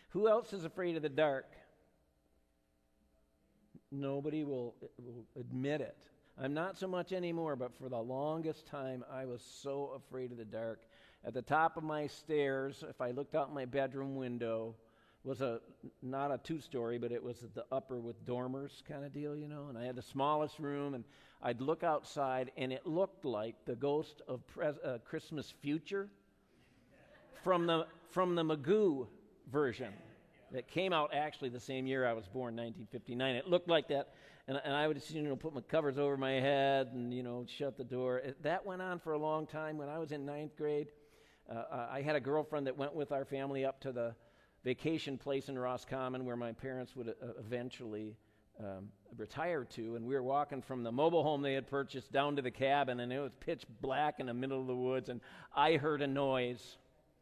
Who else is afraid of the dark? Nobody will admit it. I'm not so much anymore, but for the longest time, I was so afraid of the dark. At the top of my stairs, if I looked out my bedroom window, was not a two-story, but it was the upper with dormers kind of deal, and I had the smallest room, and I'd look outside, and it looked like the ghost of Christmas Future from the Magoo version that came out actually the same year I was born, 1959. It looked like that, and I would just, put my covers over my head and, shut the door. That went on for a long time. When I was in 9th grade, I had a girlfriend that went with our family up to the vacation place in Roscommon where my parents would eventually retire to, and we were walking from the mobile home they had purchased down to the cabin, and it was pitch black in the middle of the woods, and I heard a noise.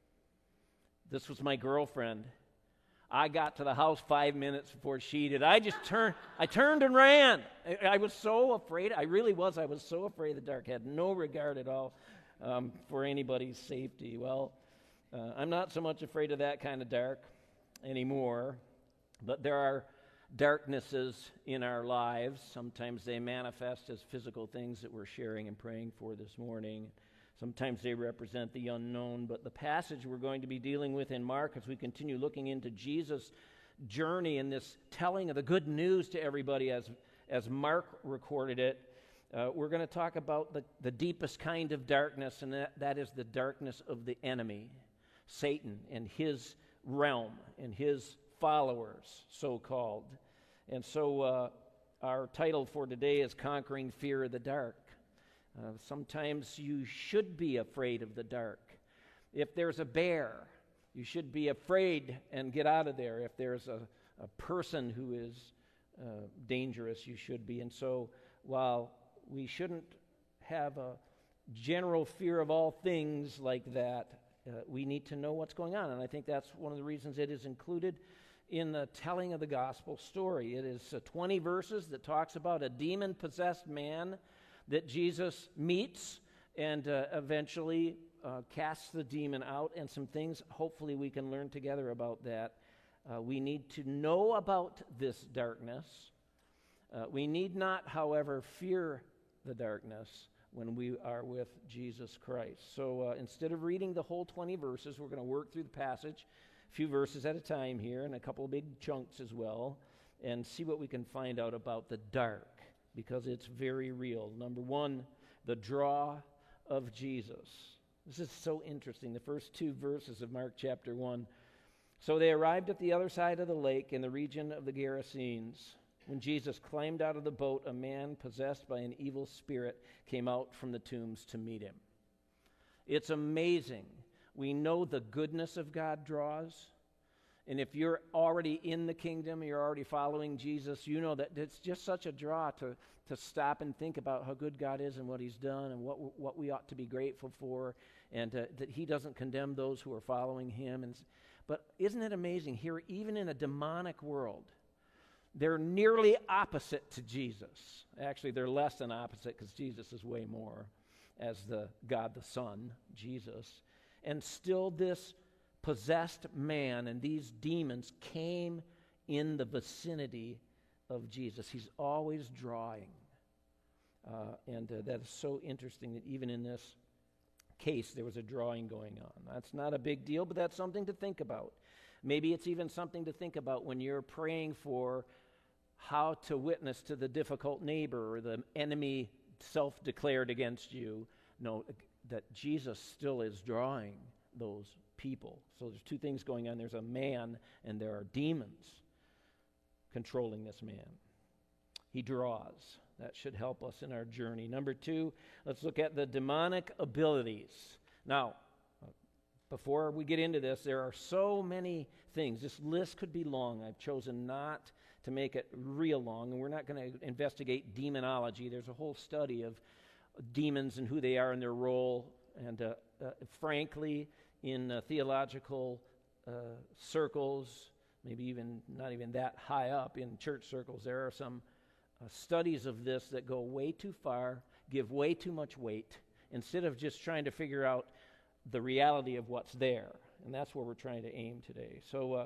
This was my girlfriend. I got to the house 5 minutes before she did. I turned and ran. I was so afraid. I really was. I was so afraid of the dark. I had no regard at all for anybody's safety. Well, I'm not so much afraid of that kind of dark anymore, but there are darknesses in our lives. Sometimes they manifest as physical things that we're sharing and praying for this morning. Sometimes they represent the unknown, but the passage we're going to be dealing with in Mark as we continue looking into Jesus' journey and this telling of the good news to everybody as Mark recorded it, we're going to talk about the deepest kind of darkness, and that is the darkness of the enemy, Satan and his realm and his followers, so-called. And so our title for today is Conquering Fear of the Dark. Sometimes you should be afraid of the dark. If there's a bear, you should be afraid and get out of there. If there's a person who is dangerous, you should be. And so while we shouldn't have a general fear of all things like that, we need to know what's going on. And I think that's one of the reasons it is included in the telling of the gospel story. It is 20 verses that talks about a demon-possessed man that Jesus meets and eventually casts the demon out, and some things hopefully we can learn together about that. We need to know about this darkness. We need not, however, fear the darkness when we are with Jesus Christ. So instead of reading the whole 20 verses, we're going to work through the passage, a few verses at a time here, and a couple of big chunks as well, and see what we can find out about the dark, because it's very real. Number one, the draw of Jesus. This is so interesting. The first 2 verses of Mark chapter 1. So they arrived at the other side of the lake in the region of the Gerasenes. When Jesus climbed out of the boat, a man possessed by an evil spirit came out from the tombs to meet him. It's amazing. We know the goodness of God draws. And if you're already in the kingdom, you're already following Jesus, you know that it's just such a draw to stop and think about how good God is and what he's done and what we ought to be grateful for, and that he doesn't condemn those who are following him. But isn't it amazing? Here, even in a demonic world, they're nearly opposite to Jesus. Actually, they're less than opposite because Jesus is way more as the God the Son, Jesus. And still this possessed man and these demons came in the vicinity of Jesus. He's always drawing. And that is so interesting that even in this case there was a drawing going on. That's not a big deal, but that's something to think about. Maybe it's even something to think about when you're praying for how to witness to the difficult neighbor or the enemy self-declared against you. Know that Jesus still is drawing those people. So there's 2 things going on. There's a man and there are demons controlling this man. He draws. That should help us in our journey. Number 2, let's look at the demonic abilities. Now, before we get into this, there are so many things. This list could be long. I've chosen not to make it real long, and we're not going to investigate demonology. There's a whole study of demons and who they are and their role, and frankly, in theological circles, maybe even not even that high up in church circles, there are some studies of this that go way too far, give way too much weight, instead of just trying to figure out the reality of what's there. And that's where we're trying to aim today. So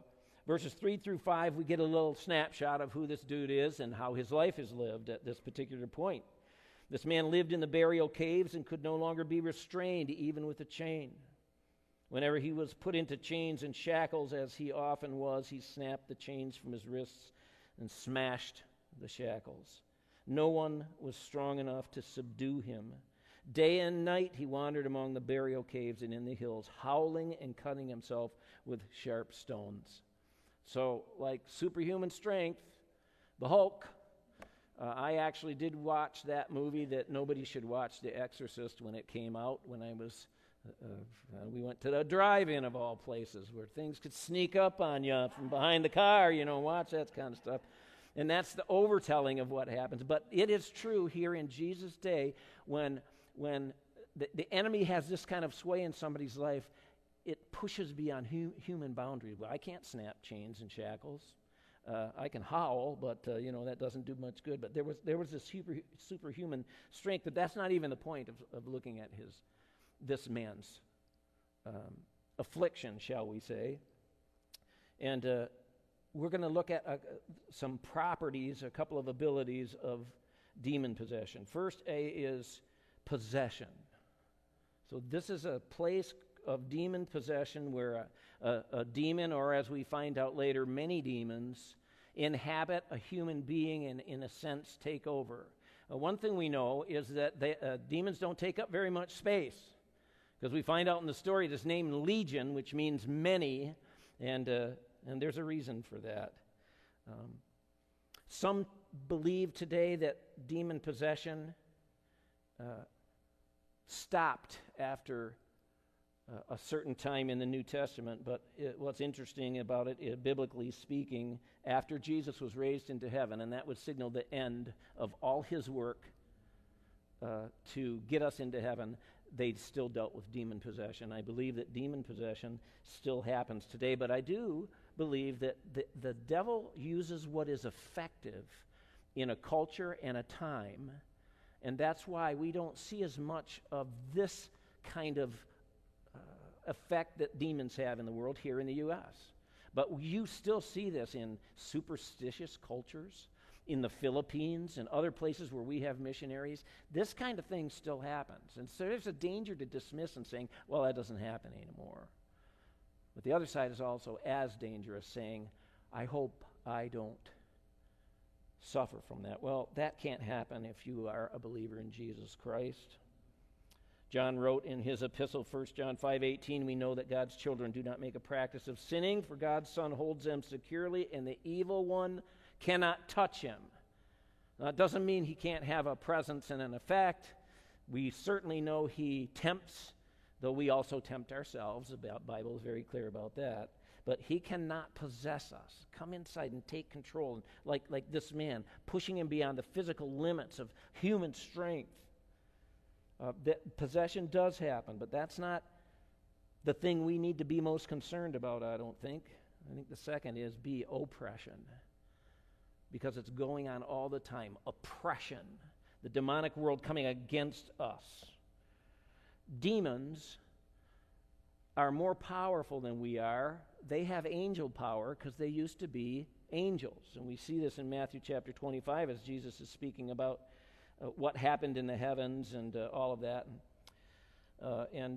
Verses 3 through 5, we get a little snapshot of who this dude is and how his life is lived at this particular point. This man lived in the burial caves and could no longer be restrained, even with a chain. Whenever he was put into chains and shackles, as he often was, he snapped the chains from his wrists and smashed the shackles. No one was strong enough to subdue him. Day and night he wandered among the burial caves and in the hills, howling and cutting himself with sharp stones. So, like superhuman strength, the Hulk. I actually did watch that movie that nobody should watch, The Exorcist, when it came out, when I was, we went to the drive-in of all places, where things could sneak up on you from behind the car, watch that kind of stuff. And that's the overtelling of what happens. But it is true here in Jesus' day, when the enemy has this kind of sway in somebody's life, it pushes beyond human boundaries. Well, I can't snap chains and shackles. I can howl, but that doesn't do much good. But there was this superhuman strength, but that's not even the point of looking at this man's affliction, shall we say. And we're going to look at some properties, a couple of abilities of demon possession. First, A is possession. So this is a place of demon possession where a demon, or as we find out later, many demons, inhabit a human being and, in a sense, take over. One thing we know is that demons don't take up very much space, because we find out in the story this name Legion, which means many, and there's a reason for that. Some believe today that demon possession stopped after a certain time in the New Testament, but what's interesting about it, biblically speaking, after Jesus was raised into heaven, and that would signal the end of all his work to get us into heaven, they still dealt with demon possession. I believe that demon possession still happens today, but I do believe that the devil uses what is effective in a culture and a time, and that's why we don't see as much of this kind of effect that demons have in the world here in the U.S. But you still see this in superstitious cultures, in the Philippines, and other places where we have missionaries. This kind of thing still happens. And so there's a danger to dismiss and saying, well, that doesn't happen anymore. But the other side is also as dangerous, saying, I hope I don't suffer from that. Well, that can't happen if you are a believer in Jesus Christ. John wrote in his epistle, 1 John 5:18, we know that God's children do not make a practice of sinning, for God's Son holds them securely, and the evil one cannot touch him. Now, it doesn't mean he can't have a presence and an effect. We certainly know he tempts, though we also tempt ourselves. The Bible is very clear about that. But he cannot possess us, come inside and take control, like this man, pushing him beyond the physical limits of human strength. That possession does happen, but that's not the thing we need to be most concerned about, I don't think. I think the second is B, oppression, because it's going on all the time. Oppression, the demonic world coming against us. Demons are more powerful than we are. They have angel power because they used to be angels. And we see this in Matthew chapter 25 as Jesus is speaking about what happened in the heavens and all of that, and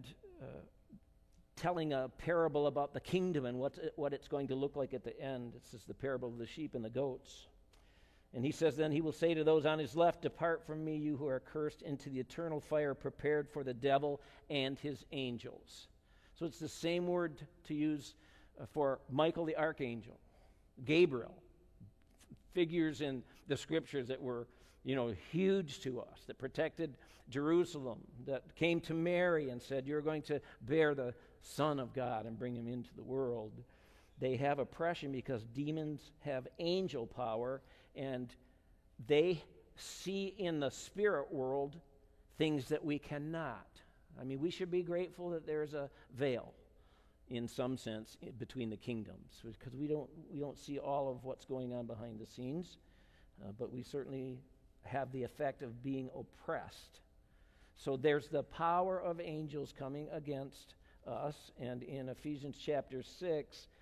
telling a parable about the kingdom and what it's going to look like at the end. It's just the parable of the sheep and the goats. And he says, then he will say to those on his left, depart from me, you who are cursed, into the eternal fire prepared for the devil and his angels. So it's the same word to use for Michael the archangel, Gabriel, figures in the scriptures that were huge to us, that protected Jerusalem, that came to Mary and said, you're going to bear the Son of God and bring him into the world. They have oppression because demons have angel power, and they see in the spirit world things that we cannot. I mean, we should be grateful that there's a veil, in some sense, between the kingdoms, because we don't see all of what's going on behind the scenes, but we certainly have the effect of being oppressed. So there's the power of angels coming against us, and in Ephesians chapter 6,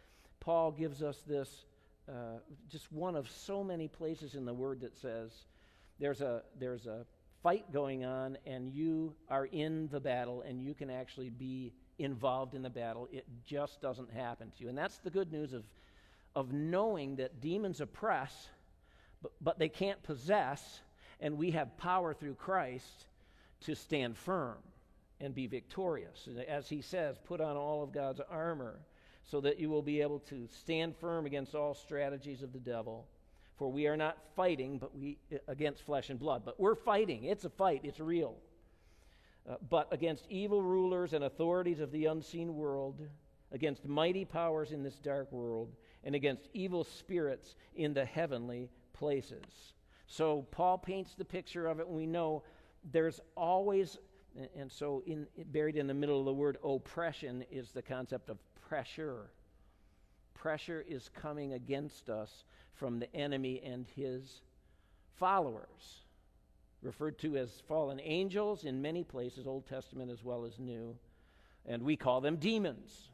Paul gives us this, just one of so many places in the Word that says there's a fight going on and you are in the battle and you can actually be involved in the battle. It just doesn't happen to you. And that's the good news of knowing that demons oppress, but they can't possess, and we have power through Christ to stand firm and be victorious. As he says, put on all of God's armor so that you will be able to stand firm against all strategies of the devil. For we are not fighting against flesh and blood, but we're fighting. It's a fight. It's real. But against evil rulers and authorities of the unseen world, against mighty powers in this dark world, and against evil spirits in the heavenly places. So Paul paints the picture of it, and we know there's always, and so buried in the middle of the word oppression is the concept of pressure. Pressure is coming against us from the enemy and his followers, referred to as fallen angels in many places, Old Testament as well as New, and we call them demons.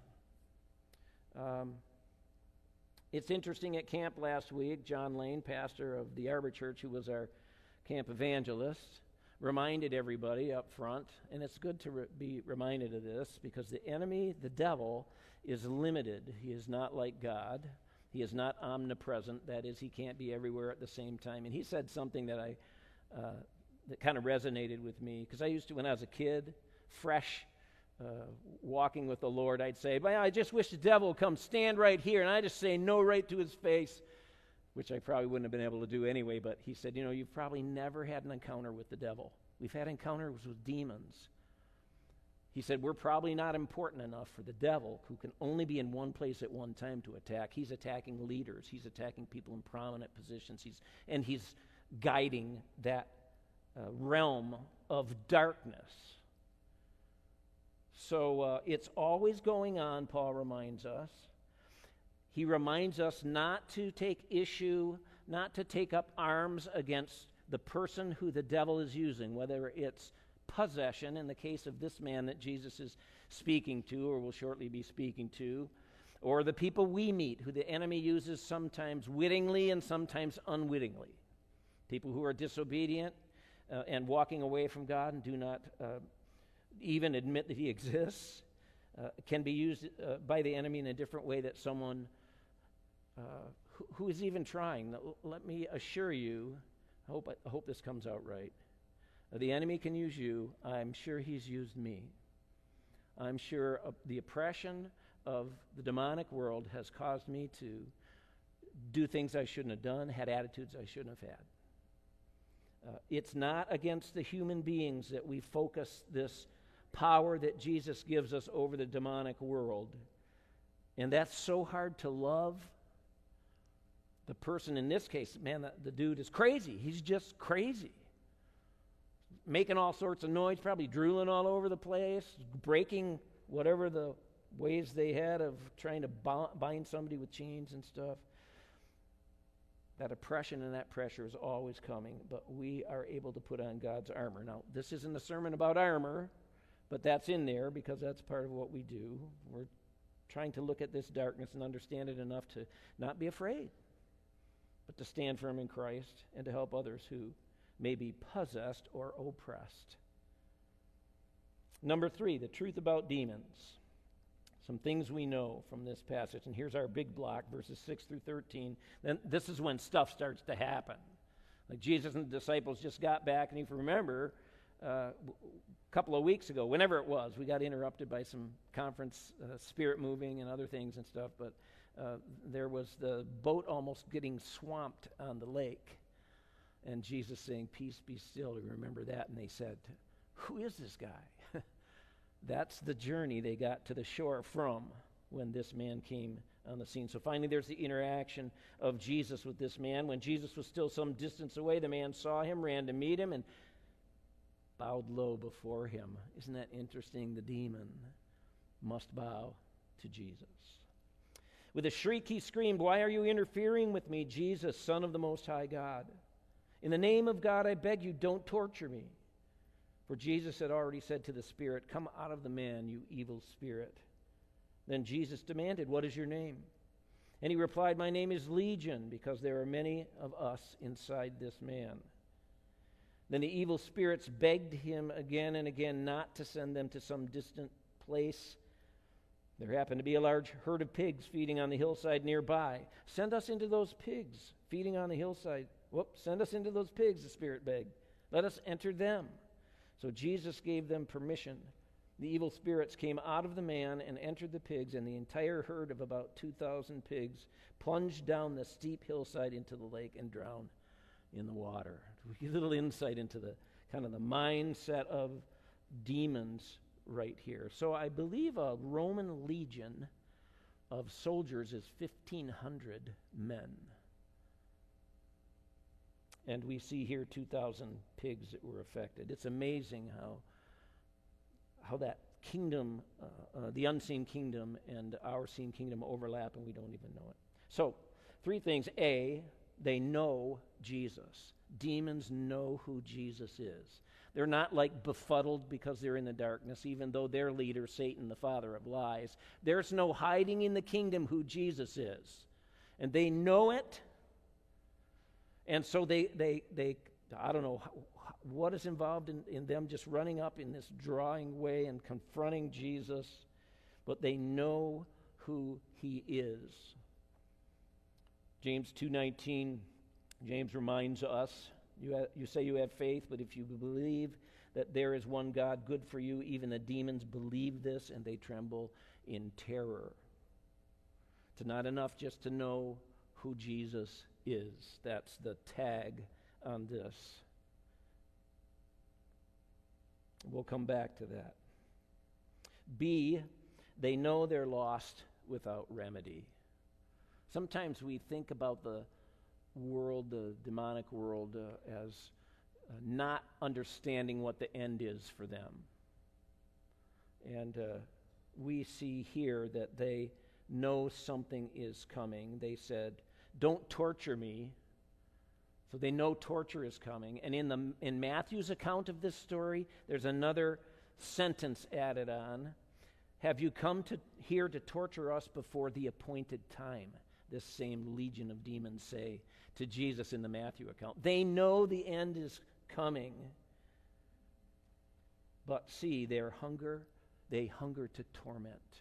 It's interesting, at camp last week, John Lane, pastor of the Arbor Church, who was our camp evangelist, reminded everybody up front, and it's good to be reminded of this, because the enemy, the devil, is limited. He is not like God. He is not omnipresent. That is, he can't be everywhere at the same time. And he said something that that kind of resonated with me, because I used to, when I was a kid, fresh, walking with the Lord, I'd say, I just wish the devil would come stand right here, and I just say no right to his face, which I probably wouldn't have been able to do anyway. But he said, you've probably never had an encounter with the devil. We've had encounters with demons. He said, we're probably not important enough for the devil, who can only be in one place at one time, to attack. He's attacking leaders. He's attacking people in prominent positions. He's guiding that realm of darkness. So it's always going on, Paul reminds us. He reminds us not to take issue, not to take up arms against the person who the devil is using, whether it's possession, in the case of this man that Jesus is speaking to, or will shortly be speaking to, or the people we meet, who the enemy uses sometimes wittingly and sometimes unwittingly. People who are disobedient and walking away from God and do not even admit that he exists, can be used by the enemy in a different way that someone who is even trying. Let me assure you, I hope this comes out right. The enemy can use you. I'm sure he's used me. I'm sure the oppression of the demonic world has caused me to do things I shouldn't have done, had attitudes I shouldn't have had. It's not against the human beings that we focus this power that Jesus gives us over the demonic world. And that's so hard to love. The person in this case, man, the dude is crazy. He's just crazy. Making all sorts of noise, probably drooling all over the place, breaking whatever the ways they had of trying to bind somebody with chains and stuff. That oppression and that pressure is always coming, but we are able to put on God's armor. Now, this isn't a sermon about armor, but that's in there because that's part of what we do. We're trying to look at this darkness and understand it enough to not be afraid, but to stand firm in Christ and to help others who may be possessed or oppressed. Number 3, the truth about demons. Some things we know from this passage. And here's our big block, verses 6 through 13. Then this is when stuff starts to happen. Like Jesus and the disciples just got back, and if you remember, a couple of weeks ago, whenever it was, we got interrupted by some conference, spirit moving and other things and stuff, but there was the boat almost getting swamped on the lake. And Jesus saying, peace, be still. You remember that? And they said, who is this guy? That's the journey they got to the shore from when this man came on the scene. So finally there's the interaction of Jesus with this man. When Jesus was still some distance away, the man saw him, ran to meet him, and bowed low before him. Isn't that interesting? The demon must bow to Jesus. With a shriek he screamed, why are you interfering with me, Jesus, Son of the Most High God? In the name of God, I beg you, don't torture me. For Jesus had already said to the spirit, come out of the man, you evil spirit. Then Jesus demanded, what is your name? And he replied, "My name is Legion, because there are many of us inside this man." Then the evil spirits begged him again and again not to send them to some distant place. There happened to be a large herd of pigs feeding on the hillside nearby. "Send us into those pigs feeding on the hillside." Send us into those pigs, the spirit begged. "Let us enter them." So Jesus gave them permission. The evil spirits came out of the man and entered the pigs, and the entire herd of about 2,000 pigs plunged down the steep hillside into the lake and drowned in the water. We get a little insight into the kind of the mindset of demons right here. So I believe a Roman legion of soldiers is 1,500 men. And we see here 2,000 pigs that were affected. It's amazing how that kingdom, the unseen kingdom and our seen kingdom overlap, and we don't even know it. So, three things. A, they know Jesus. Demons know who Jesus is. They're not like befuddled because they're in the darkness, even though their leader, Satan, the father of lies. There's no hiding in the kingdom who Jesus is. And they know it. And so they I don't know what is involved in them just running up in this drawing way and confronting Jesus, but they know who he is. James 2:19, James reminds us, you say you have faith, but if you believe that there is one God, good for you. Even the demons believe this, and they tremble in terror. It's not enough just to know who Jesus is. That's the tag on this. We'll come back to that. B, they know they're lost without remedy. Sometimes we think about the world, the demonic world, as not understanding what the end is for them. And we see here that they know something is coming. They said, "Don't torture me." So they know torture is coming. And in Matthew's account of this story, there's another sentence added on. "Have you come here to torture us before the appointed time?" This same legion of demons say to Jesus in the Matthew account. They know the end is coming. But see, they hunger to torment.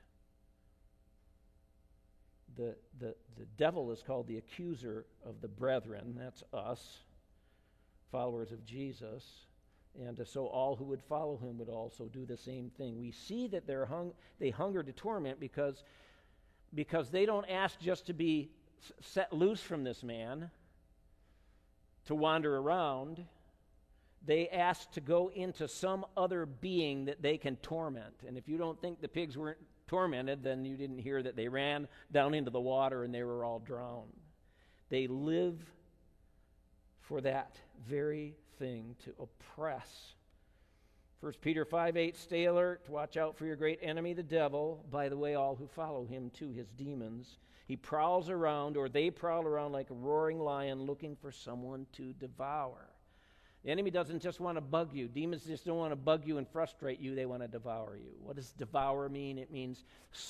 The devil is called the accuser of the brethren. That's us, followers of Jesus. And so all who would follow him would also do the same thing. We see that they hunger to torment because they don't ask just to be set loose from this man, to wander around. They ask to go into some other being that they can torment. And if you don't think the pigs weren't tormented, then you didn't hear that they ran down into the water and they were all drowned. They live for that very thing, to oppress. 1 Peter 5:8, "Stay alert, watch out for your great enemy, the devil. By the way, all who follow him too, his demons. He prowls around, or they prowl around like a roaring lion looking for someone to devour." The enemy doesn't just want to bug you. Demons just don't want to bug you and frustrate you. They want to devour you. What does devour mean? It means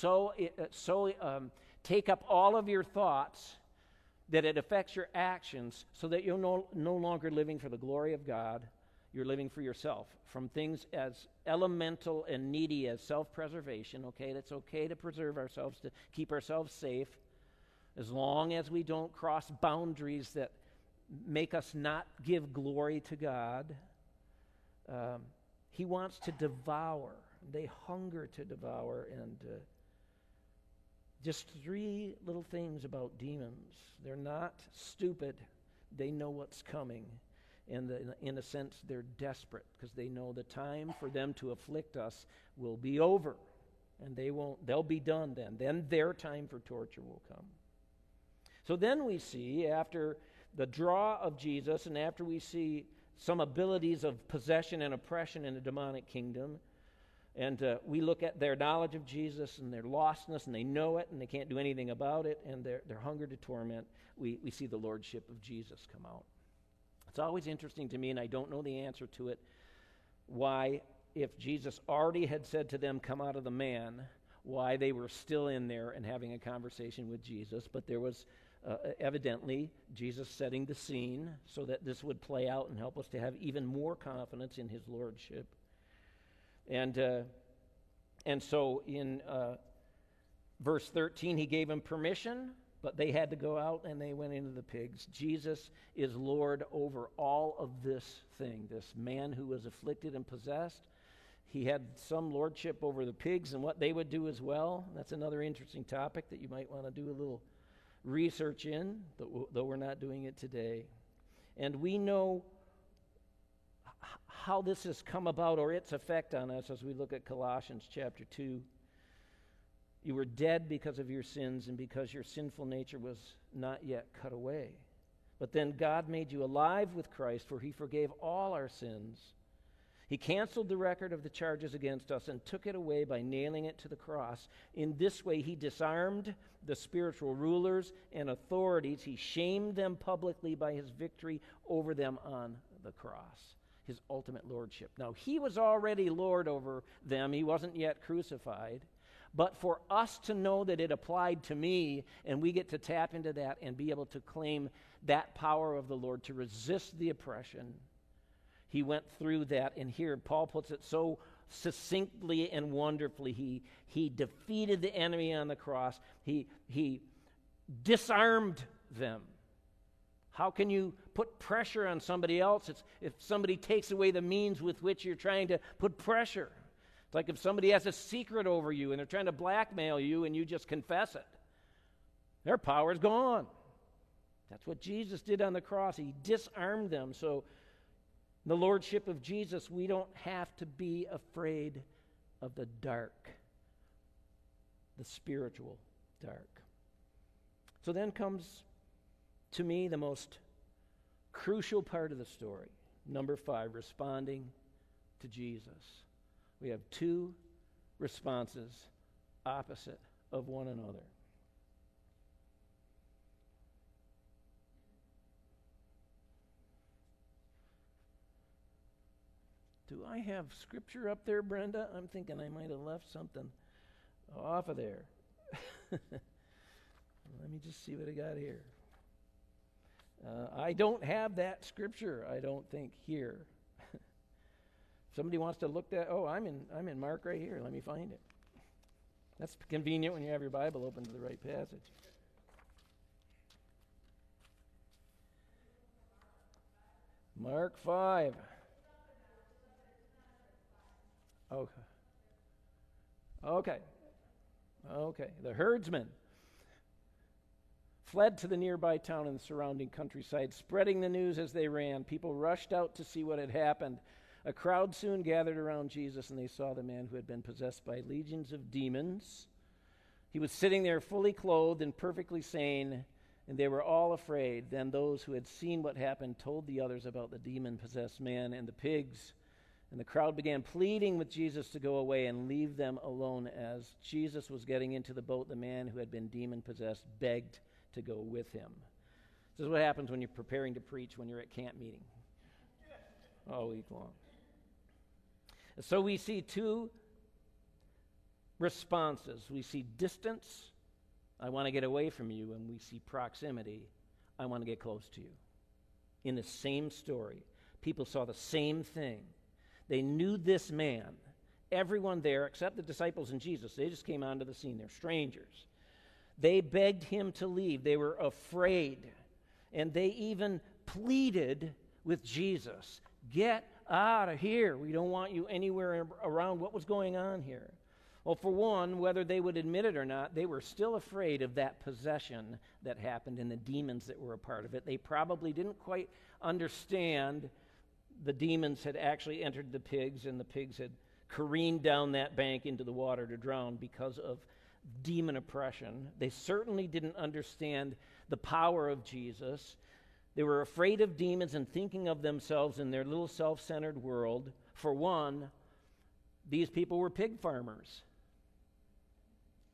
take up all of your thoughts that it affects your actions, so that you're no longer living for the glory of God. You're living for yourself. From things as elemental and needy as self-preservation, okay? It's okay to preserve ourselves, to keep ourselves safe, as long as we don't cross boundaries that make us not give glory to God. He wants to devour. They hunger to devour. And just three little things about demons. They're not stupid. They know what's coming. And in a sense, they're desperate, because they know the time for them to afflict us will be over. And they'll be done then. Then their time for torture will come. So then we see, after the draw of Jesus, and after we see some abilities of possession and oppression in the demonic kingdom, and we look at their knowledge of Jesus and their lostness, and they know it, and they can't do anything about it, and their hunger to torment, we see the lordship of Jesus come out. It's always interesting to me, and I don't know the answer to it, why, if Jesus already had said to them, "Come out of the man," why they were still in there and having a conversation with Jesus, but there was evidently Jesus setting the scene so that this would play out and help us to have even more confidence in his lordship. And so in verse 13, he gave them permission, but they had to go out and they went into the pigs. Jesus is Lord over all of this thing, this man who was afflicted and possessed. He had some lordship over the pigs and what they would do as well. That's another interesting topic that you might want to do a little research in, though we're not doing it today. And we know how this has come about, or its effect on us, as we look at Colossians chapter 2. You were dead because of your sins and because your sinful nature was not yet cut away. But then God made you alive with Christ, for he forgave all our sins. He canceled the record of the charges against us and took it away by nailing it to the cross. In this way, he disarmed the spiritual rulers and authorities. He shamed them publicly by his victory over them on the cross, his ultimate lordship. Now, he was already Lord over them. He wasn't yet crucified. But for us to know that it applied to me, and we get to tap into that and be able to claim that power of the Lord to resist the oppression, he went through that. And here Paul puts it so succinctly and wonderfully. He defeated the enemy on the cross. He disarmed them. How can you put pressure on somebody else if somebody takes away the means with which you're trying to put pressure? It's like if somebody has a secret over you and they're trying to blackmail you and you just confess it. Their power is gone. That's what Jesus did on the cross. He disarmed them. So the lordship of Jesus, we don't have to be afraid of the dark, the spiritual dark. So then comes, to me, the most crucial part of the story. Number 5, responding to Jesus. We have two responses opposite of one another. Do I have scripture up there, Brenda? I'm thinking I might have left something off of there. Let me just see what I got here. I don't have that scripture, I don't think, here. Somebody wants to look that. Oh, I'm in Mark right here. Let me find it. That's convenient when you have your Bible open to the right passage. Mark 5. Okay. The herdsmen fled to the nearby town and the surrounding countryside, spreading the news as they ran. People rushed out to see what had happened. A crowd soon gathered around Jesus, and they saw the man who had been possessed by legions of demons. He was sitting there fully clothed and perfectly sane, and they were all afraid. Then those who had seen what happened told the others about the demon-possessed man and the pigs. And the crowd began pleading with Jesus to go away and leave them alone. As Jesus was getting into the boat, the man who had been demon-possessed begged to go with him. This is what happens when you're preparing to preach when you're at camp meeting all week long. So we see two responses. We see distance, I want to get away from you, and we see proximity, I want to get close to you. In the same story, people saw the same thing. They knew this man. Everyone there, except the disciples and Jesus, they just came onto the scene. They're strangers. They begged him to leave. They were afraid. And they even pleaded with Jesus, get out of here. We don't want you anywhere around. What was going on here? Well, for one, whether they would admit it or not, they were still afraid of that possession that happened and the demons that were a part of it. They probably didn't quite understand the demons had actually entered the pigs and the pigs had careened down that bank into the water to drown because of demon oppression. They certainly didn't understand the power of Jesus. They were afraid of demons and thinking of themselves in their little self-centered world. For one, these people were pig farmers.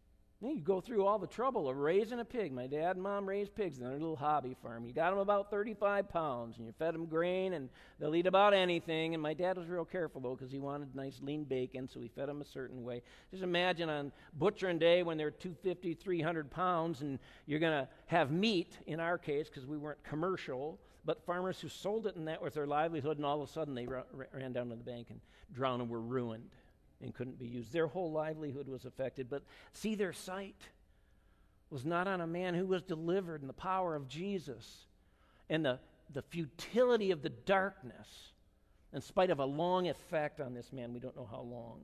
You go through all the trouble of raising a pig. My dad and mom raised pigs in their little hobby farm. You got them about 35 pounds, and you fed them grain, and they'll eat about anything. And my dad was real careful, though, because he wanted nice lean bacon, so he fed them a certain way. Just imagine on butchering day when they're 250, 300 pounds, and you're going to have meat, in our case, because we weren't commercial, but farmers who sold it, and that was their livelihood, and all of a sudden they ran down to the bank and drowned and were ruined and couldn't be used. Their whole livelihood was affected. But see, their sight was not on a man who was delivered in the power of Jesus and the futility of the darkness, in spite of a long effect on this man. We don't know how long.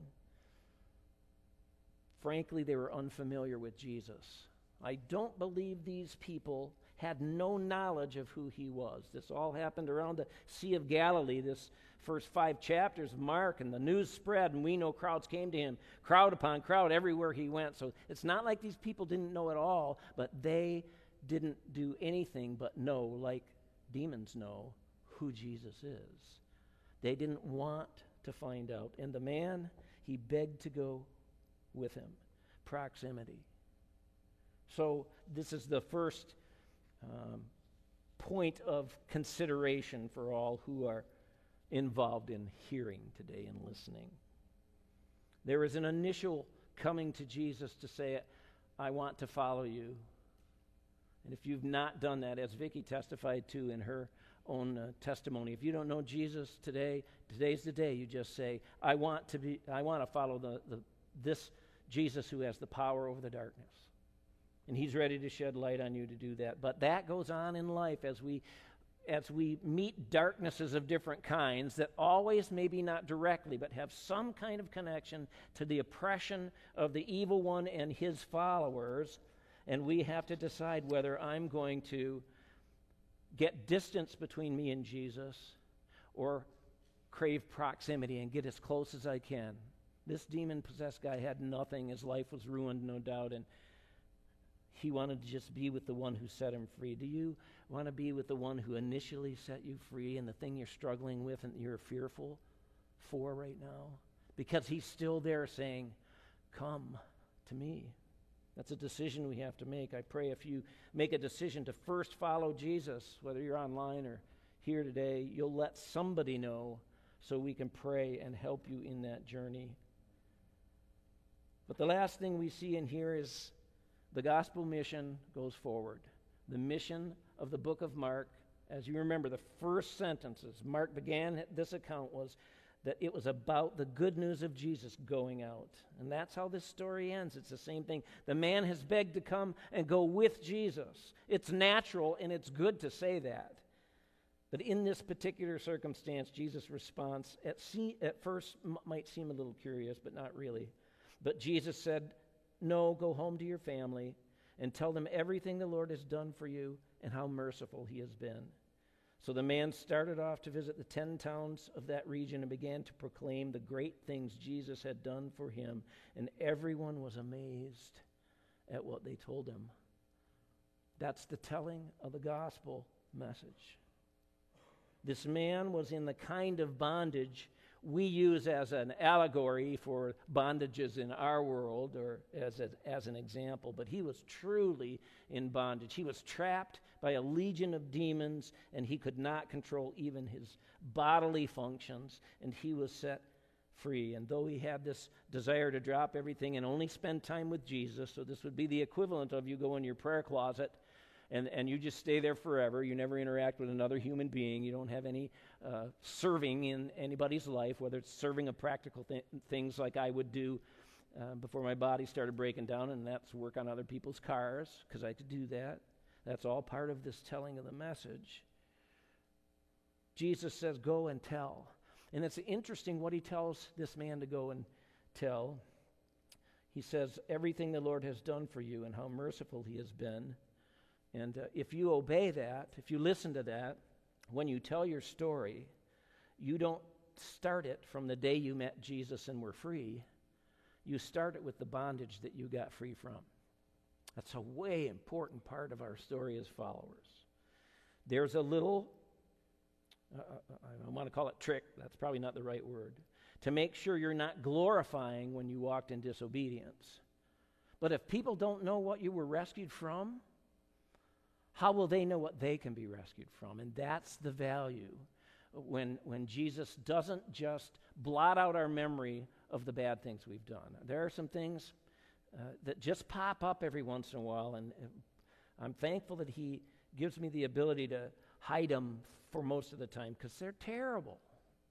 Frankly, they were unfamiliar with Jesus. I don't believe these people had no knowledge of who he was. This all happened around the Sea of Galilee, this first 5 chapters of Mark, and the news spread, and we know crowds came to him, crowd upon crowd, everywhere he went. So it's not like these people didn't know at all, but they didn't do anything but know, like demons know, who Jesus is. They didn't want to find out. And the man, he begged to go with him. Proximity. So this is the first point of consideration for all who are involved in hearing today and listening. There is an initial coming to Jesus to say, I want to follow you. And if you've not done that, as Vicki testified to in her own testimony, if you don't know Jesus today, today's the day you just say, I want to follow this Jesus who has the power over the darkness. And he's ready to shed light on you to do that. But that goes on in life as we meet darknesses of different kinds that always, maybe not directly, but have some kind of connection to the oppression of the evil one and his followers. And we have to decide whether I'm going to get distance between me and Jesus or crave proximity and get as close as I can. This demon-possessed guy had nothing. His life was ruined, no doubt, and he wanted to just be with the one who set him free. Do you want to be with the one who initially set you free and the thing you're struggling with and you're fearful for right now? Because he's still there saying, come to me. That's a decision we have to make. I pray if you make a decision to first follow Jesus, whether you're online or here today, you'll let somebody know so we can pray and help you in that journey. But the last thing we see in here is the gospel mission goes forward. The mission of the book of Mark, as you remember, the first sentences Mark began this account was that it was about the good news of Jesus going out. And that's how this story ends. It's the same thing. The man has begged to come and go with Jesus. It's natural and it's good to say that. But in this particular circumstance, Jesus' response at first might seem a little curious, but not really. But Jesus said, no, go home to your family and tell them everything the Lord has done for you and how merciful he has been. So the man started off to visit the 10 towns of that region and began to proclaim the great things Jesus had done for him, and everyone was amazed at what they told him. That's the telling of the gospel message. This man was in the kind of bondage we use as an allegory for bondages in our world or as an example, but he was truly in bondage. He was trapped by a legion of demons, and he could not control even his bodily functions, and he was set free. And though he had this desire to drop everything and only spend time with Jesus, so this would be the equivalent of you go in your prayer closet and you just stay there forever. You never interact with another human being. You don't have any serving in anybody's life, whether it's serving of practical things like I would do before my body started breaking down, and that's work on other people's cars, because I could do that. That's all part of this telling of the message. Jesus says, go and tell. And it's interesting what he tells this man to go and tell. He says, everything the Lord has done for you and how merciful he has been. And if you obey that, if you listen to that, when you tell your story, you don't start it from the day you met Jesus and were free. You start it with the bondage that you got free from. That's a way important part of our story as followers. There's a little, I want to call it trick, that's probably not the right word, to make sure you're not glorifying when you walked in disobedience. But if people don't know what you were rescued from, how will they know what they can be rescued from? And that's the value when Jesus doesn't just blot out our memory of the bad things we've done. There are some things that just pop up every once in a while, and I'm thankful that he gives me the ability to hide them for most of the time, because they're terrible.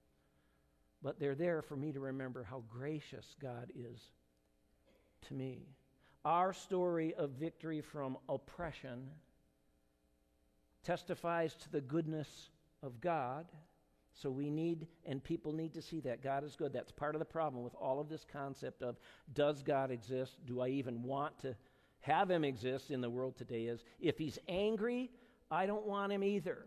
But they're there for me to remember how gracious God is to me. Our story of victory from oppression testifies to the goodness of God. So we need, and people need to see that God is good. That's part of the problem with all of this concept of, does God exist? Do I even want to have him exist in the world today? Is if he's angry, I don't want him either.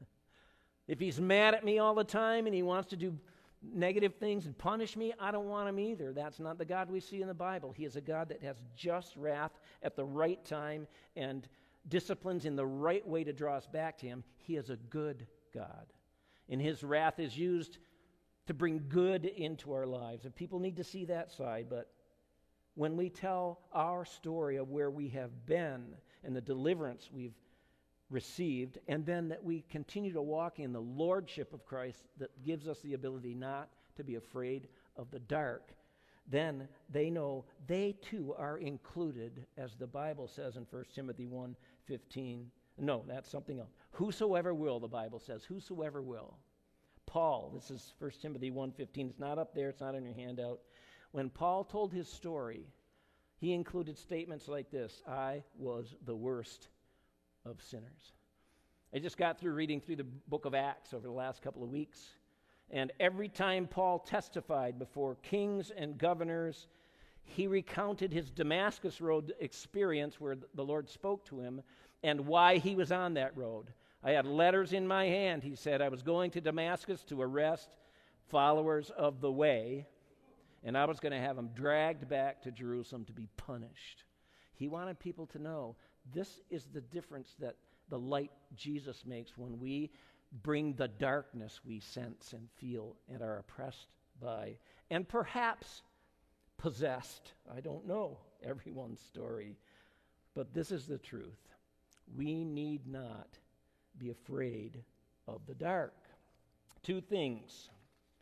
If he's mad at me all the time and he wants to do negative things and punish me, I don't want him either. That's not the God we see in the Bible. He is a God that has just wrath at the right time and disciplines in the right way to draw us back to him. He is a good God. And his wrath is used to bring good into our lives. And people need to see that side. But when we tell our story of where we have been and the deliverance we've received, and then that we continue to walk in the lordship of Christ that gives us the ability not to be afraid of the dark, then they know they too are included, as the Bible says in 1 Timothy 1:15. No, that's something else. Whosoever will, the Bible says, whosoever will. Paul, this is 1 Timothy 1:15. It's not up there. It's not in your handout. When Paul told his story, he included statements like this: I was the worst of sinners. I just got through reading through the book of Acts over the last couple of weeks, and every time Paul testified before kings and governors, he recounted his Damascus Road experience where the Lord spoke to him and why he was on that road. I had letters in my hand, he said. I was going to Damascus to arrest followers of the way, and I was going to have them dragged back to Jerusalem to be punished. He wanted people to know this is the difference that the light Jesus makes when we bring the darkness we sense and feel and are oppressed by, and perhaps possessed. I don't know everyone's story, but this is the truth. We need not be afraid of the dark. Two things.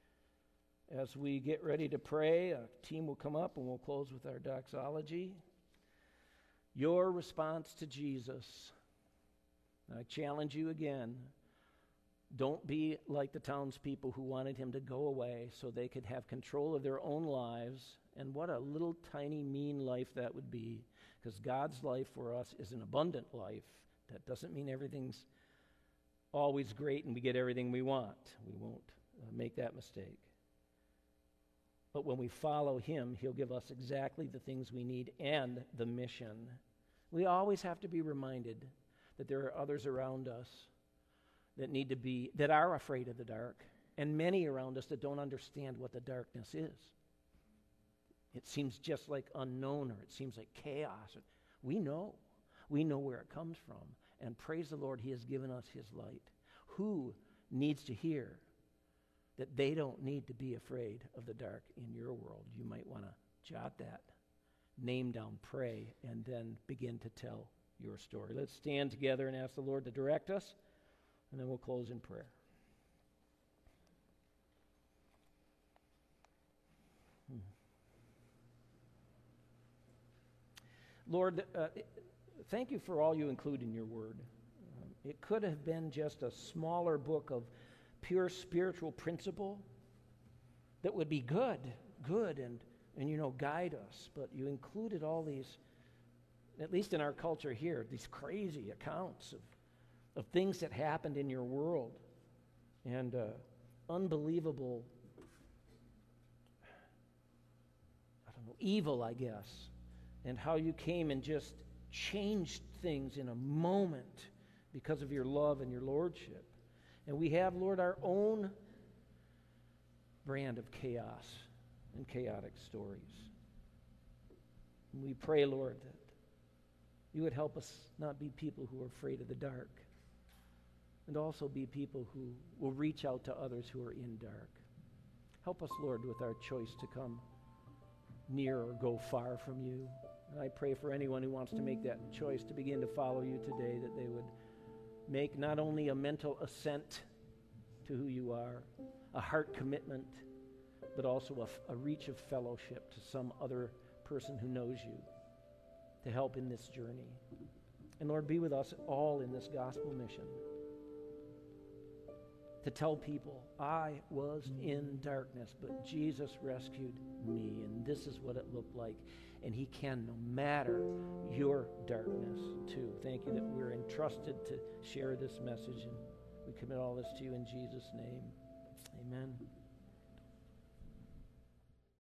As we get ready to pray, a team will come up and we'll close with our doxology. Your response to Jesus. I challenge you again. Don't be like the townspeople who wanted him to go away so they could have control of their own lives. And what a little tiny mean life that would be. Because God's life for us is an abundant life. That doesn't mean everything's always great and we get everything we want. We won't make that mistake. But when we follow him, he'll give us exactly the things we need and the mission. We always have to be reminded that there are others around us that are afraid of the dark, and many around us that don't understand what the darkness is. It seems just like unknown, or it seems like chaos. We know where it comes from, and praise the Lord, he has given us his light. Who needs to hear that they don't need to be afraid of the dark in your world? You might want to jot that name down, pray, and then begin to tell your story. Let's stand together and ask the Lord to direct us, and then we'll close in prayer. Lord, thank you for all you include in your word. It could have been just a smaller book of pure spiritual principle that would be good and guide us. But you included all these, at least in our culture here, these crazy accounts of things that happened in your world, and unbelievable, evil, I guess, and how you came and just changed things in a moment because of your love and your lordship. And we have, Lord, our own brand of chaos and chaotic stories. And we pray, Lord, that you would help us not be people who are afraid of the dark, and also be people who will reach out to others who are in dark. Help us, Lord, with our choice to come near or go far from you. And I pray for anyone who wants to make that choice to begin to follow you today, that they would make not only a mental assent to who you are, a heart commitment, but also a reach of fellowship to some other person who knows you to help in this journey. And Lord, be with us all in this gospel mission to tell people, I was in darkness, but Jesus rescued me, and this is what it looked like. And he can, no matter your darkness, too. Thank you that we're entrusted to share this message, and we commit all this to you in Jesus' name. Amen.